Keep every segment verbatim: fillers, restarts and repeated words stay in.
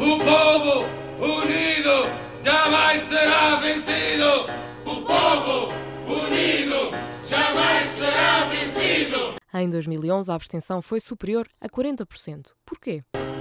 O povo unido jamais será vencido! O povo unido jamais será vencido! Em dois mil e onze, a abstenção foi superior a quarenta por cento. Porquê?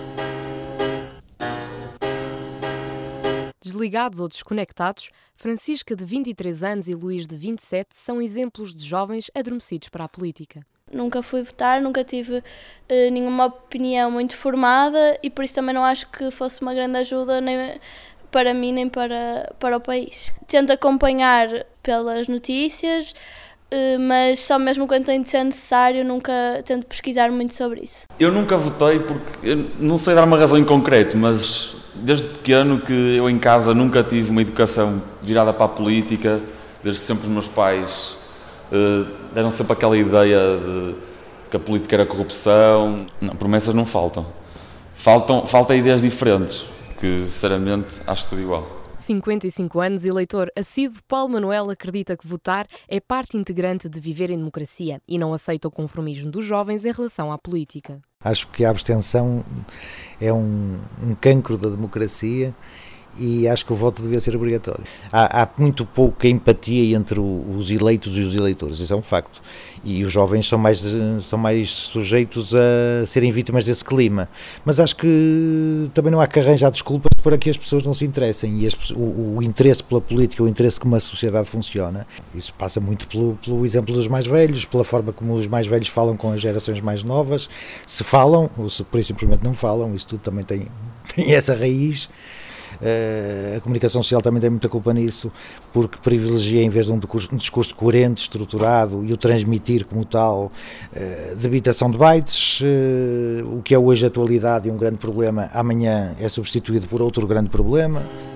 Desligados ou desconectados, Francisca, de vinte e três anos, e Luís, de vinte e sete, são exemplos de jovens adormecidos para a política. Nunca fui votar, nunca tive eh, nenhuma opinião muito formada e por isso também não acho que fosse uma grande ajuda nem para mim nem para, para o país. Tento acompanhar pelas notícias, eh, mas só mesmo quando tem de ser necessário, nunca tento pesquisar muito sobre isso. Eu nunca votei porque, eu não sei dar uma razão em concreto, mas desde pequeno que eu em casa nunca tive uma educação virada para a política, desde sempre os meus pais uh, deram sempre aquela ideia de que a política era corrupção. Não, promessas não faltam. Faltam, faltam ideias diferentes, que sinceramente acho tudo igual. cinquenta e cinco anos, eleitor assíduo, Paulo Manuel acredita que votar é parte integrante de viver em democracia e não aceita o conformismo dos jovens em relação à política. Acho que a abstenção é um, um cancro da democracia e acho que o voto devia ser obrigatório. Há, há muito pouca empatia entre o, os eleitos e os eleitores, isso é um facto. E os jovens são mais, são mais sujeitos a serem vítimas desse clima. Mas acho que também não há que arranjar desculpas para que as pessoas não se interessem. E as, o, o interesse pela política, o interesse como a sociedade funciona, isso passa muito pelo, pelo exemplo dos mais velhos, pela forma como os mais velhos falam com as gerações mais novas. Se falam, ou se por isso simplesmente não falam, isso tudo também tem, tem essa raiz. Uh, a comunicação social também tem muita culpa nisso, porque privilegia, em vez de um discurso, um discurso coerente, estruturado e o transmitir como tal, uh, debitação de bytes, uh, o que é hoje a atualidade e um grande problema, amanhã é substituído por outro grande problema.